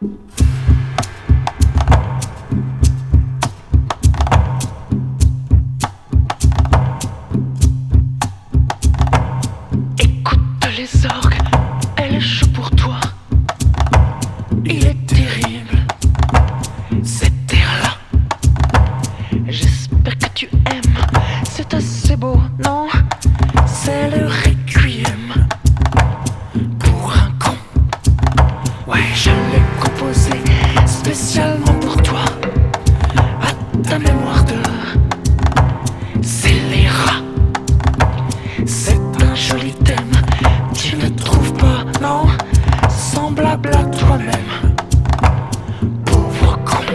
Écoute les orgues, elle joue pour toi. Il est terrible, cet air-là. J'espère que tu aimes, c'est assez beau, non? C'est le requiem pour un con. Ouais, je l'ai composé spécialement pour toi. À ta mémoire de scélérat. C'est un joli thème, tu ne trouves pas, non? Semblable à toi-même, pauvre con.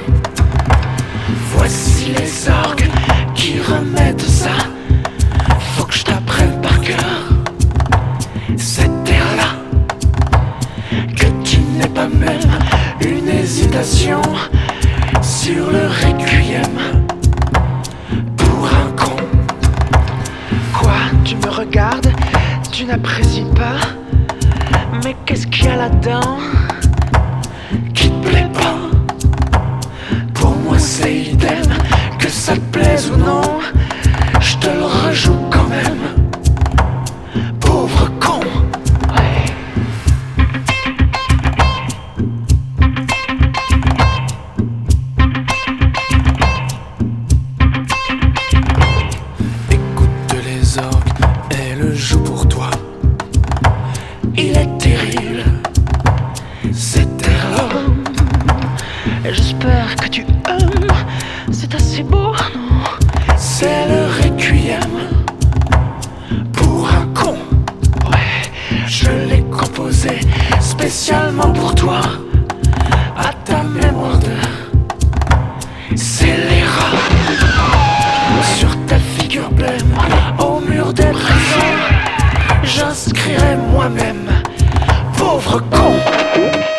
Voici les orgues qui remettent ça. Faut que je t'apprenne par cœur cet air-là, que tu n'aies pas même une hésitation sur le requiem pour un con. Quoi, tu me regardes, tu n'apprécies pas? Mais qu'est-ce qu'il y a là-dedans qui te plaît pas? Pour moi c'est idem, que ça te plaise ou non, je te le rejoue quand même, pauvre con. Ouais. Écoute les orgues, elle joue pour toi. Il est terrible, cet air-là. J'espère que tu aimes, c'est assez beau, non? C'est le requiem pour un con. Ouais, je l'ai composé spécialement pour toi. À ta mémoire de scélérat. Sur ta figure blême, au mur des prisons, j'inscrirai moi-même, pauvre con.